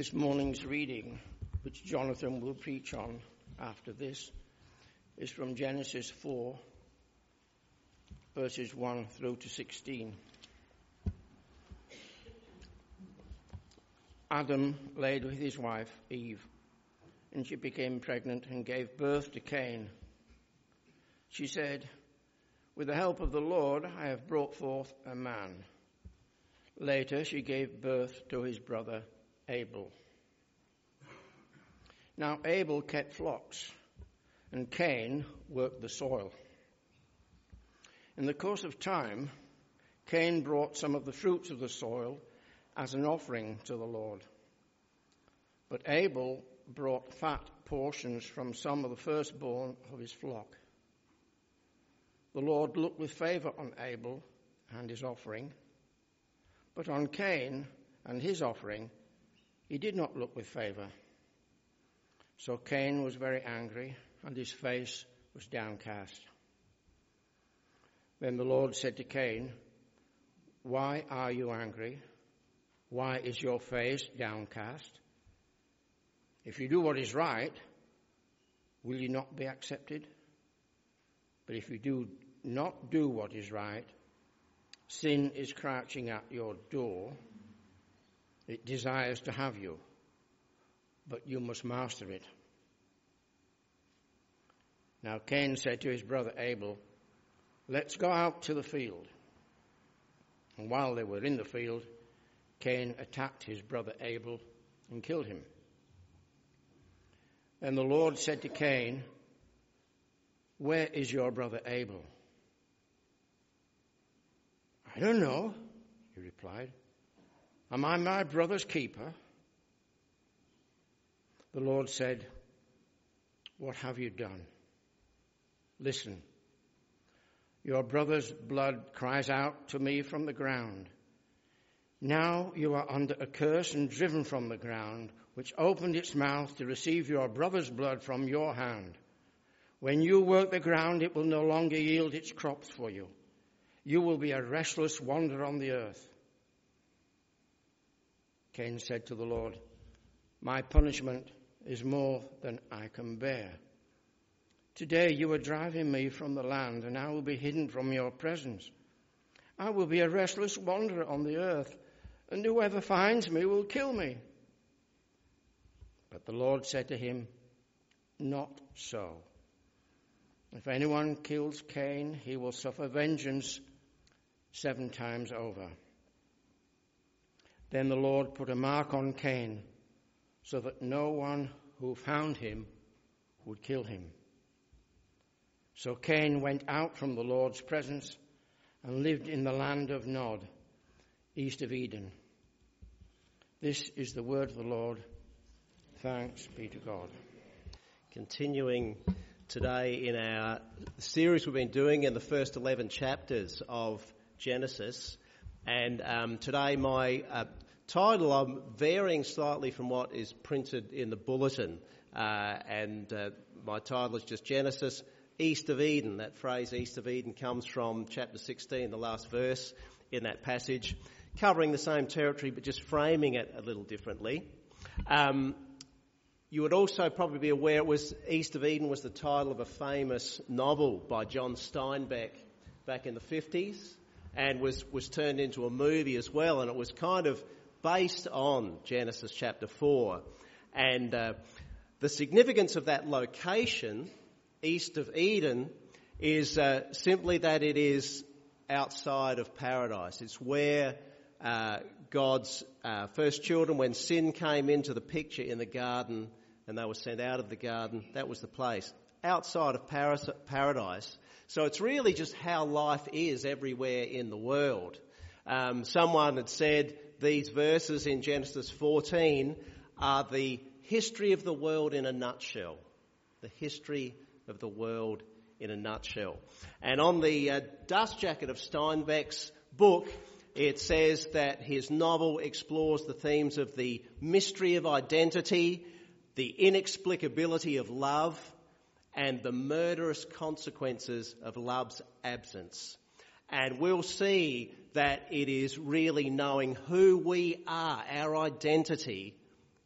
This morning's reading, which Jonathan will preach on after this, is from Genesis 4, verses 1 through to 16. Adam laid with his wife, Eve, and she became pregnant and gave birth to Cain. She said, "With the help of the Lord, I have brought forth a man." Later, she gave birth to his brother Abel. Now Abel kept flocks, and Cain worked the soil. In the course of time, Cain brought some of the fruits of the soil as an offering to the Lord. But Abel brought fat portions from some of the firstborn of his flock. The Lord looked with favor on Abel and his offering, but on Cain and his offering he did not look with favor. So Cain was very angry, and his face was downcast. Then the Lord said to Cain, "Why are you angry? Why is your face downcast? If you do what is right, will you not be accepted? But if you do not do what is right, sin is crouching at your door. It desires to have you, but you must master it." Now Cain said to his brother Abel, "Let's go out to the field." And while they were in the field, Cain attacked his brother Abel and killed him. Then the Lord said to Cain, "Where is your brother Abel?" "I don't know," he replied. "Am I my brother's keeper?" The Lord said, "What have you done? Listen, your brother's blood cries out to me from the ground. Now you are under a curse and driven from the ground, which opened its mouth to receive your brother's blood from your hand. When you work the ground, it will no longer yield its crops for you. You will be a restless wanderer on the earth." Cain said to the Lord, "My punishment is more than I can bear. Today you are driving me from the land, and I will be hidden from your presence. I will be a restless wanderer on the earth, and whoever finds me will kill me." But the Lord said to him, "Not so. If anyone kills Cain, he will suffer vengeance 7 times over." Then the Lord put a mark on Cain, so that no one who found him would kill him. So Cain went out from the Lord's presence and lived in the land of Nod, east of Eden. This is the word of the Lord. Thanks be to God. Continuing today in our series we've been doing in the first 11 chapters of Genesis. And today my title, I'm varying slightly from what is printed in the bulletin. My title is just Genesis, East of Eden. That phrase, East of Eden, comes from chapter 16, the last verse in that passage, covering the same territory but just framing it a little differently. You would also probably be aware East of Eden was the title of a famous novel by John Steinbeck back in the 50s. And was turned into a movie as well, and it was kind of based on Genesis chapter 4. And the significance of that location, east of Eden, is simply that it is outside of paradise. It's where God's first children, when sin came into the picture in the garden and they were sent out of the garden, that was the place, outside of paradise. So it's really just how life is everywhere in the world. Someone had said these verses in Genesis 14 are the history of the world in a nutshell. The history of the world in a nutshell. And on the dust jacket of Steinbeck's book, it says that his novel explores the themes of the mystery of identity, the inexplicability of love, and the murderous consequences of love's absence. And we'll see that it is really knowing who we are, our identity,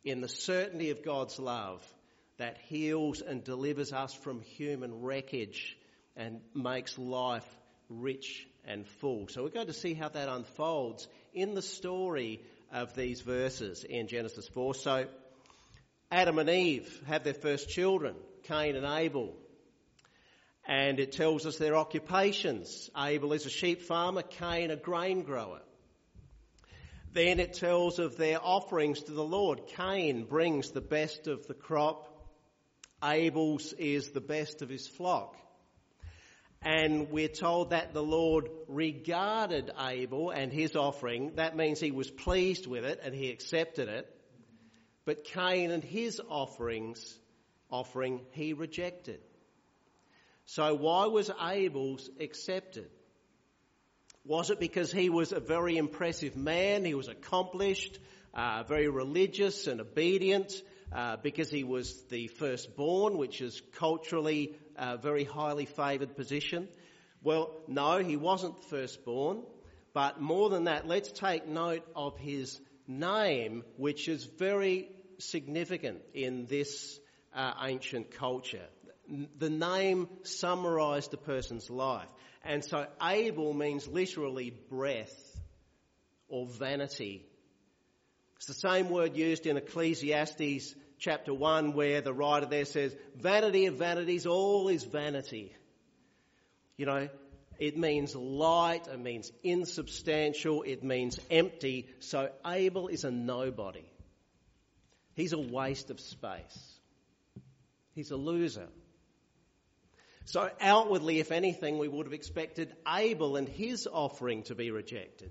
in the certainty of God's love that heals and delivers us from human wreckage and makes life rich and full. So we're going to see how that unfolds in the story of these verses in Genesis 4. So Adam and Eve have their first children, Cain and Abel. And it tells us their occupations. Abel is a sheep farmer, Cain a grain grower. Then it tells of their offerings to the Lord. Cain brings the best of the crop. Abel's is the best of his flock. And we're told that the Lord regarded Abel and his offering. That means he was pleased with it and he accepted it. But Cain and his offering he rejected. So why was Abel's accepted? Was it because he was a very impressive man, he was accomplished, very religious and obedient, because he was the firstborn, which is culturally a very highly favoured position? Well, no, he wasn't the firstborn, but more than that, let's take note of his name, which is very significant in this ancient culture. The name summarised a person's life. And so Abel means literally breath or vanity. It's the same word used in Ecclesiastes chapter 1 where the writer there says, vanity of vanities, all is vanity. You know, it means light, it means insubstantial, it means empty. So Abel is a nobody. He's a waste of space. He's a loser. So outwardly, if anything, we would have expected Abel and his offering to be rejected.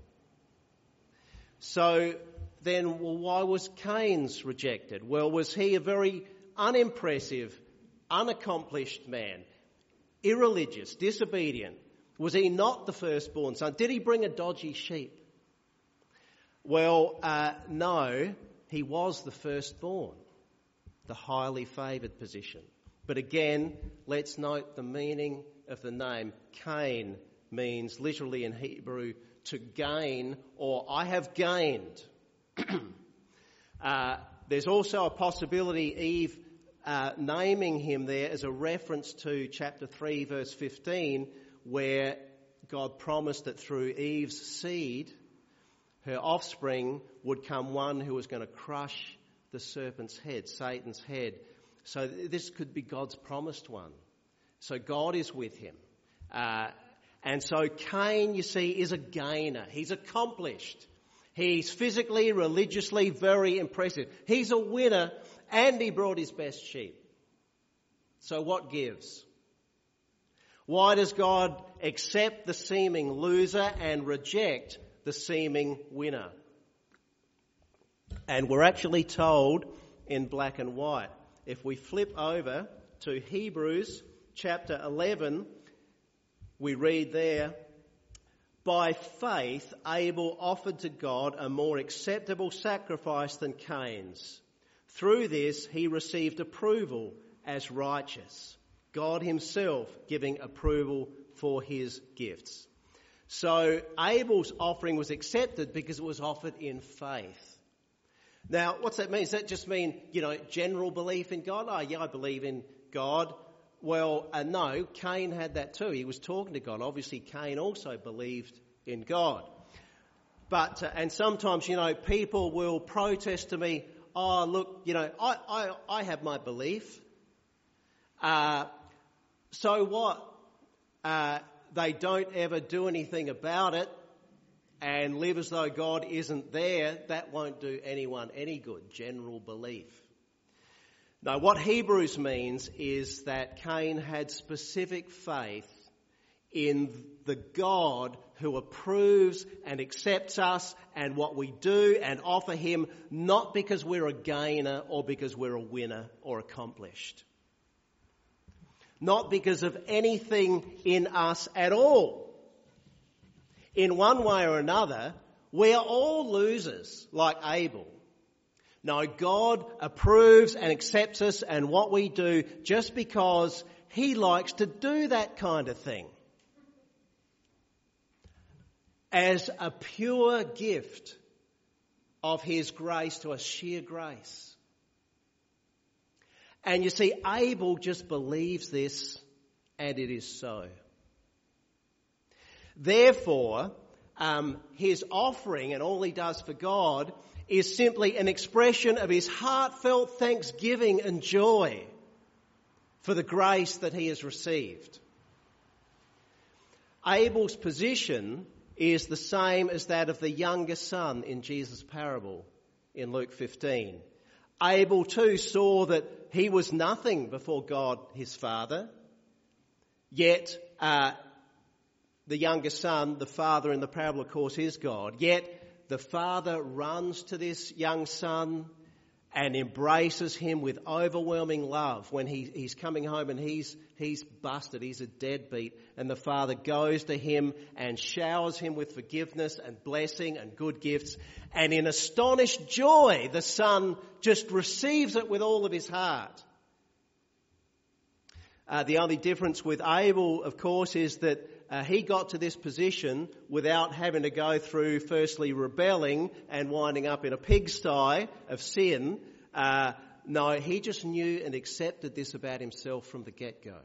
So then, well, why was Cain's rejected? Well, was he a very unimpressive, unaccomplished man, irreligious, disobedient? Was he not the firstborn son? Did he bring a dodgy sheep? Well, no, he was the firstborn, the highly favoured position. But again, let's note the meaning of the name. Cain means literally in Hebrew to gain, or I have gained. There's also a possibility Eve naming him there as a reference to chapter 3 verse 15, where God promised that through Eve's seed, her offspring would come one who was going to crush the serpent's head, Satan's head. So this could be God's promised one. So God is with him. And so Cain, you see, is a gainer. He's accomplished. He's physically, religiously very impressive. He's a winner and he brought his best sheep. So what gives? Why does God accept the seeming loser and reject the seeming winner? And we're actually told in black and white. If we flip over to Hebrews chapter 11, we read there, by faith Abel offered to God a more acceptable sacrifice than Cain's. Through this he received approval as righteous, God himself giving approval for his gifts. So Abel's offering was accepted because it was offered in faith. Now, what's that mean? Does that just mean, general belief in God? Oh, yeah, I believe in God. Well, no, Cain had that too. He was talking to God. Obviously, Cain also believed in God. But, and sometimes, people will protest to me, oh, look, I have my belief. So what? They don't ever do anything about it and live as though God isn't there. That won't do anyone any good, general belief. Now, what Hebrews means is that Cain had specific faith in the God who approves and accepts us and what we do and offer him, not because we're a gainer or because we're a winner or accomplished. Not because of anything in us at all. In one way or another, we are all losers like Abel. No, God approves and accepts us and what we do just because he likes to do that kind of thing. As a pure gift of his grace to us, sheer grace. And you see, Abel just believes this, and it is so. Therefore, his offering and all he does for God is simply an expression of his heartfelt thanksgiving and joy for the grace that he has received. Abel's position is the same as that of the younger son in Jesus' parable in Luke 15. Abel too saw that he was nothing before God his father, yet the younger son, the father in the parable of course is God, yet the father runs to this young son and embraces him with overwhelming love when he's coming home and he's busted, he's a deadbeat, and the father goes to him and showers him with forgiveness and blessing and good gifts, and in astonished joy the son just receives it with all of his heart. The only difference with Abel, of course, is that he got to this position without having to go through firstly rebelling and winding up in a pigsty of sin. No, he just knew and accepted this about himself from the get-go.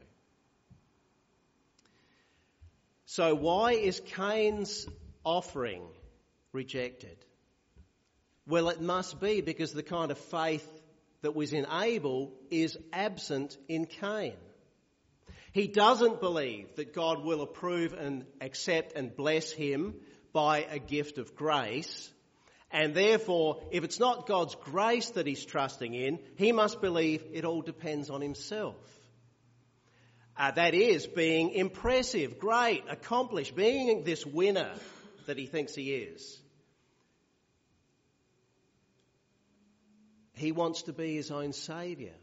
So why is Cain's offering rejected? Well, it must be because the kind of faith that was in Abel is absent in Cain. He doesn't believe that God will approve and accept and bless him by a gift of grace. And therefore, if it's not God's grace that he's trusting in, he must believe it all depends on himself. That is, being impressive, great, accomplished, being this winner that he thinks he is. He wants to be his own saviour.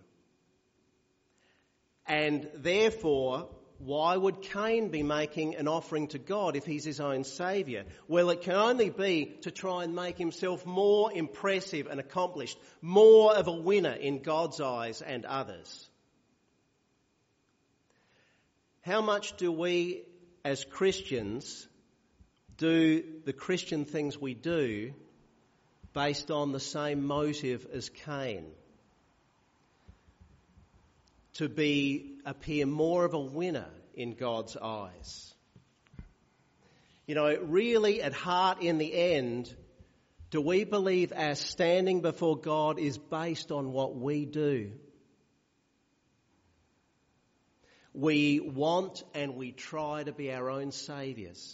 And therefore, why would Cain be making an offering to God if he's his own saviour? Well, it can only be to try and make himself more impressive and accomplished, more of a winner in God's eyes and others. How much do we as Christians do the Christian things we do based on the same motive as Cain? To appear more of a winner in God's eyes. You know, really at heart in the end, do we believe our standing before God is based on what we do? We want and we try to be our own saviours.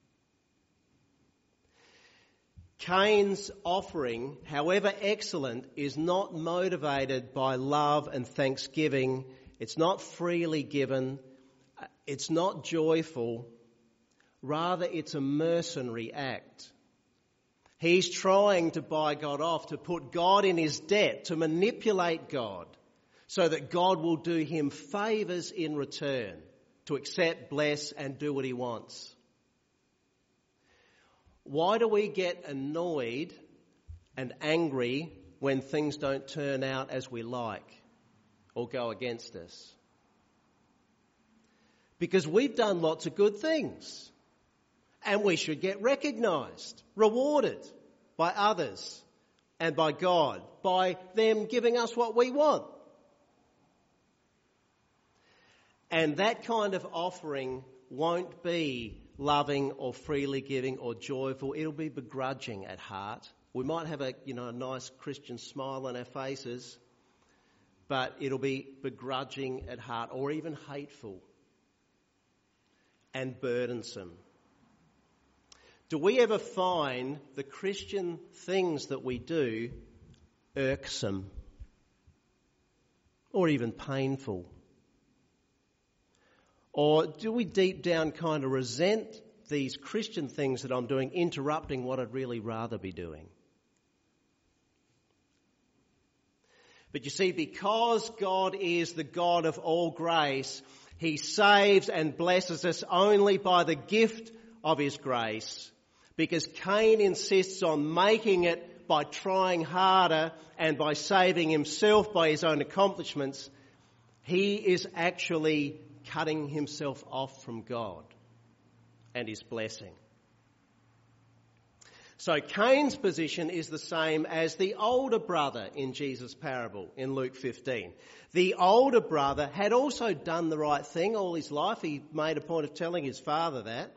Cain's offering, however excellent, is not motivated by love and thanksgiving. It's not freely given. It's not joyful. Rather, it's a mercenary act. He's trying to buy God off, to put God in his debt, to manipulate God so that God will do him favours in return, to accept, bless and do what he wants. Why do we get annoyed and angry when things don't turn out as we like or go against us? Because we've done lots of good things and we should get recognised, rewarded by others and by God, by them giving us what we want. And that kind of offering won't be loving or freely giving or joyful. It'll be begrudging at heart. We might have a nice Christian smile on our faces, but it'll be begrudging at heart or even hateful and burdensome. Do we ever find the Christian things that we do irksome or even painful? Or do we deep down kind of resent these Christian things that I'm doing, interrupting what I'd really rather be doing? But you see, because God is the God of all grace, he saves and blesses us only by the gift of his grace. Because Cain insists on making it by trying harder and by saving himself by his own accomplishments, he is actually cutting himself off from God and his blessing. So Cain's position is the same as the older brother in Jesus' parable in Luke 15. The older brother had also done the right thing all his life. He made a point of telling his father that.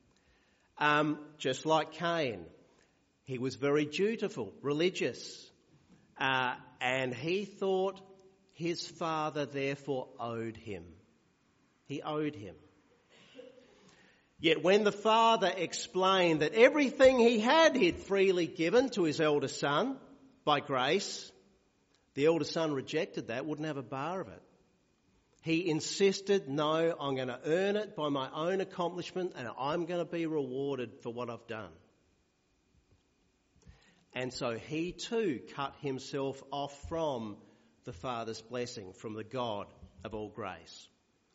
Just like Cain. He was very dutiful, religious. And he thought his father therefore owed him. He owed him. Yet when the father explained that everything he had he'd freely given to his elder son by grace, the elder son rejected that, wouldn't have a bar of it. He insisted, no, I'm going to earn it by my own accomplishment and I'm going to be rewarded for what I've done. And so he too cut himself off from the Father's blessing, from the God of all grace.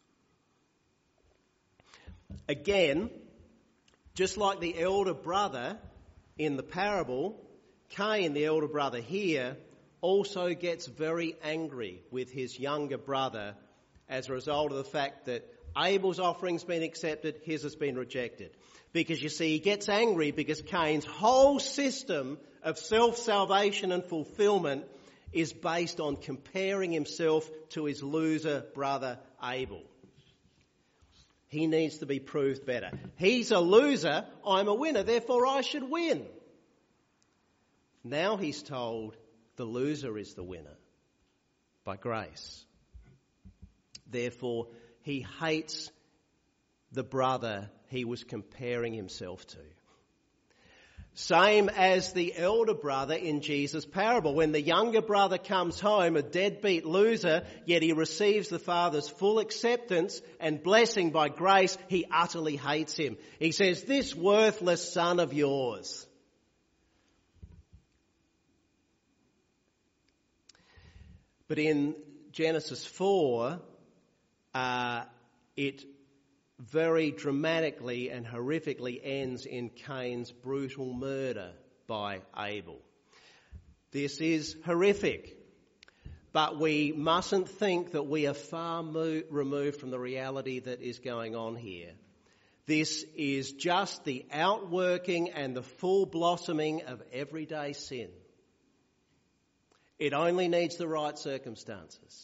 Again, just like the elder brother in the parable, Cain, the elder brother here, also gets very angry with his younger brother as a result of the fact that Abel's offering's been accepted, his has been rejected. Because you see, he gets angry because Cain's whole system of self-salvation and fulfillment is based on comparing himself to his loser brother Abel. He needs to be proved better. He's a loser, I'm a winner, therefore I should win. Now he's told the loser is the winner by grace. Therefore, he hates the brother he was comparing himself to. Same as the elder brother in Jesus' parable. When the younger brother comes home, a deadbeat loser, yet he receives the father's full acceptance and blessing by grace, he utterly hates him. He says, "This worthless son of yours." But in Genesis 4, it very dramatically and horrifically ends in Cain's brutal murder by Abel. This is horrific, but we mustn't think that we are far removed from the reality that is going on here. This is just the outworking and the full blossoming of everyday sin. It only needs the right circumstances.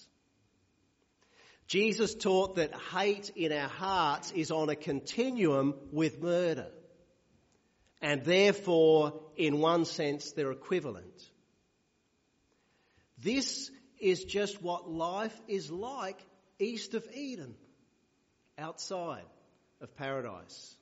Jesus taught that hate in our hearts is on a continuum with murder. And therefore, in one sense, they're equivalent. This is just what life is like east of Eden, outside of paradise.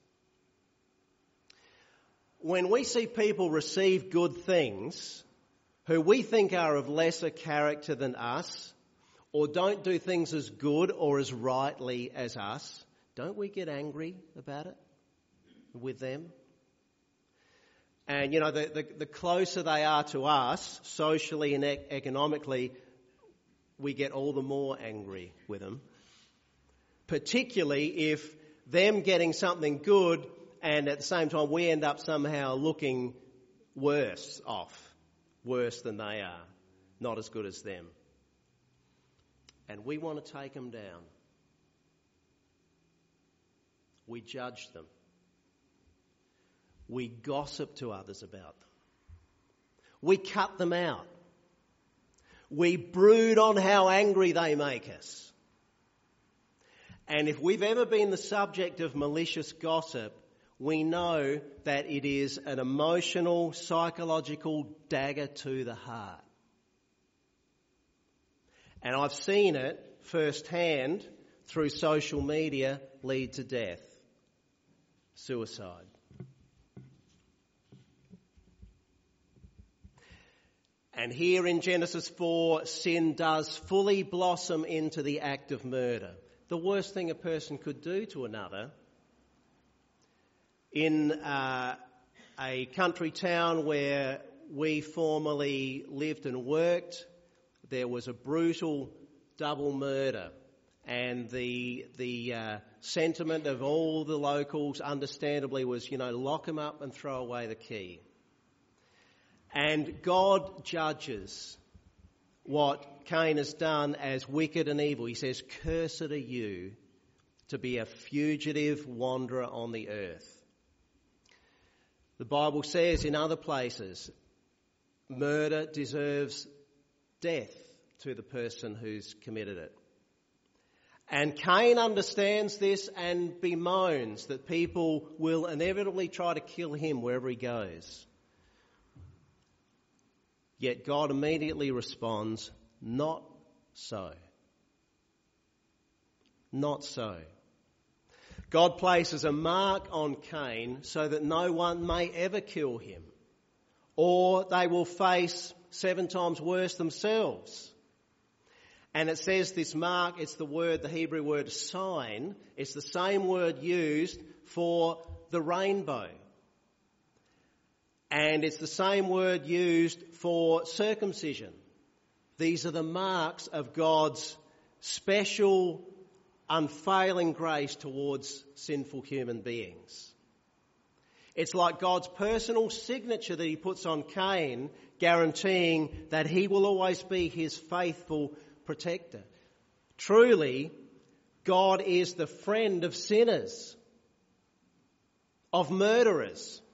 When we see people receive good things who we think are of lesser character than us, or don't do things as good or as rightly as us, don't we get angry about it with them? And, you know, the closer they are to us, socially and economically, we get all the more angry with them. Particularly if them getting something good and at the same time we end up somehow looking worse than they are, not as good as them. And we want to take them down. We judge them. We gossip to others about them. We cut them out. We brood on how angry they make us. And if we've ever been the subject of malicious gossip, we know that it is an emotional, psychological dagger to the heart. And I've seen it firsthand through social media lead to death, suicide. And here in Genesis 4, sin does fully blossom into the act of murder. The worst thing a person could do to another. In a country town where we formerly lived and worked, there was a brutal double murder, and the sentiment of all the locals, understandably, was, lock them up and throw away the key. And God judges what Cain has done as wicked and evil. He says, "Cursed are you to be a fugitive wanderer on the earth." The Bible says in other places, murder deserves death to the person who's committed it. And Cain understands this and bemoans that people will inevitably try to kill him wherever he goes. Yet God immediately responds, not so. Not so. God places a mark on Cain so that no one may ever kill him, or they will face 7 times worse themselves. And it says this mark, it's the Hebrew word sign. It's the same word used for the rainbow. And it's the same word used for circumcision. These are the marks of God's special, unfailing grace towards sinful human beings. It's like God's personal signature that he puts on Cain, guaranteeing that he will always be his faithful protector. Truly, God is the friend of sinners, of murderers.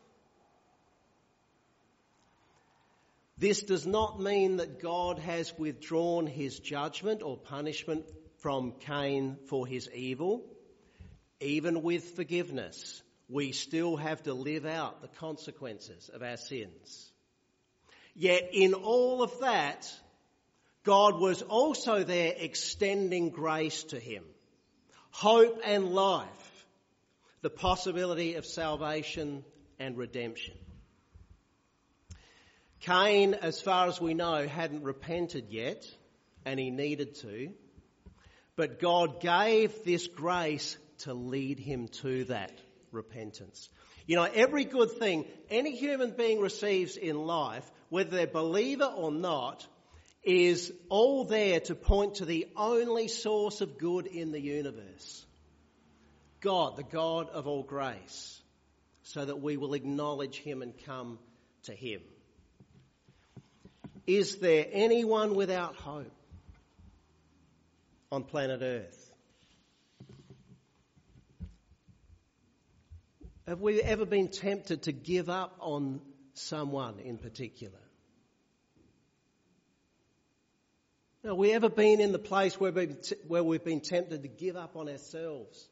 This does not mean that God has withdrawn his judgment or punishment from Cain for his evil. Even with forgiveness, we still have to live out the consequences of our sins. Yet in all of that, God was also there extending grace to him, hope and life, the possibility of salvation and redemption. Cain, as far as we know, hadn't repented yet, and he needed to, but God gave this grace to lead him to that repentance. You know, every good thing any human being receives in life, whether they're believer or not, is all there to point to the only source of good in the universe. God, the God of all grace, so that we will acknowledge him and come to him. Is there anyone without hope on planet Earth? Have we ever been tempted to give up on someone in particular? Have we ever been in the place where we've been tempted to give up on ourselves?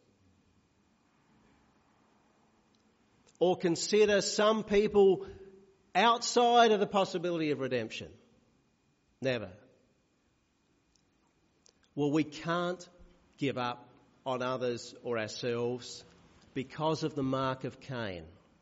Or consider some people outside of the possibility of redemption? Never. Well, we can't give up on others or ourselves because of the mark of Cain.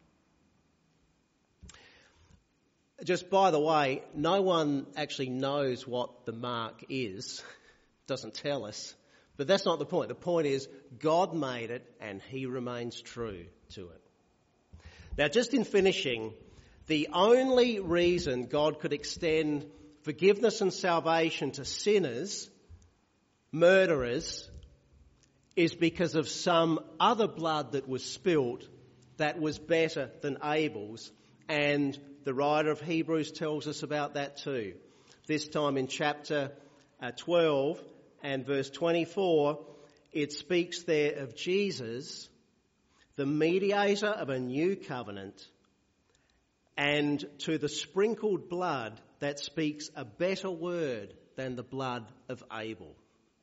Just by the way, no one actually knows what the mark is. Doesn't tell us. But that's not the point. The point is God made it and he remains true to it. Now, just in finishing, the only reason God could extend forgiveness and salvation to sinners, murderers, is because of some other blood that was spilt that was better than Abel's, and the writer of Hebrews tells us about that too. This time in chapter 12 and verse 24, it speaks there of Jesus, the mediator of a new covenant, and to the sprinkled blood that speaks a better word than the blood of Abel.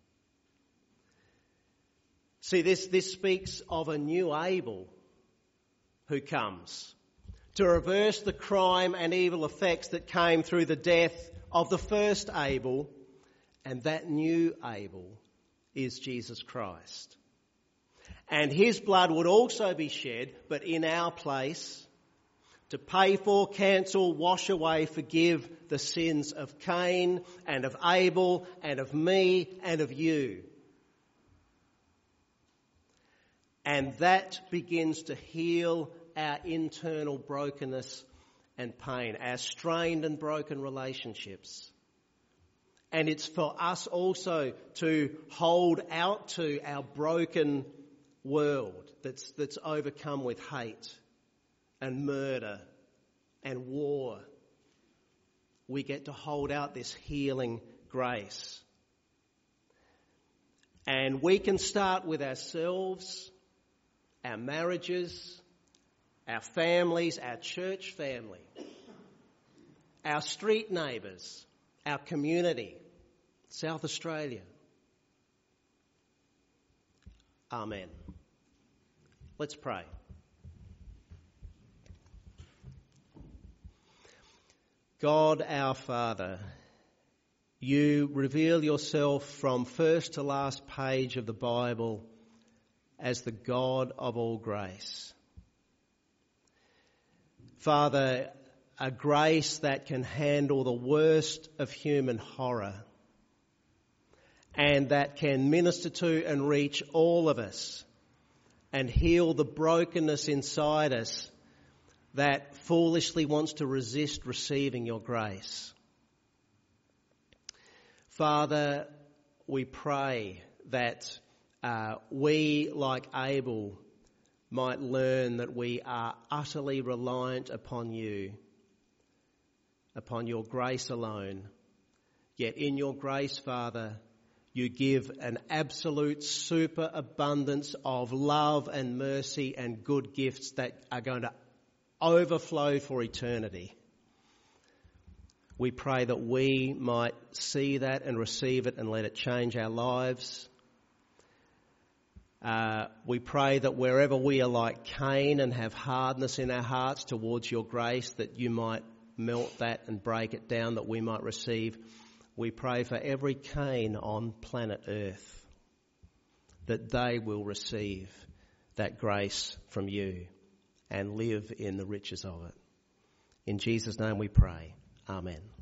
See, this speaks of a new Abel who comes to reverse the crime and evil effects that came through the death of the first Abel, and that new Abel is Jesus Christ. And his blood would also be shed, but in our place, to pay for, cancel, wash away, forgive the sins of Cain and of Abel and of me and of you. And that begins to heal our internal brokenness and pain, our strained and broken relationships. And it's for us also to hold out to our broken world that's overcome with hate and murder and war. We get to hold out this healing grace. And we can start with ourselves, our marriages, our families, our church family, our street neighbours, our community, South Australia. Amen. Let's pray. God our Father, you reveal yourself from first to last page of the Bible as the God of all grace. Father, a grace that can handle the worst of human horror and that can minister to and reach all of us and heal the brokenness inside us that foolishly wants to resist receiving your grace. Father, we pray that we, like Abel, might learn that we are utterly reliant upon you, upon your grace alone. Yet in your grace, Father, you give an absolute superabundance of love and mercy and good gifts that are going to overflow for eternity. We pray that we might see that and receive it and let it change our lives. We pray that wherever we are like Cain and have hardness in our hearts towards your grace, that you might melt that and break it down, that we might receive. We pray for every Cain on planet Earth, that they will receive that grace from you and live in the riches of it. In Jesus' name we pray. Amen.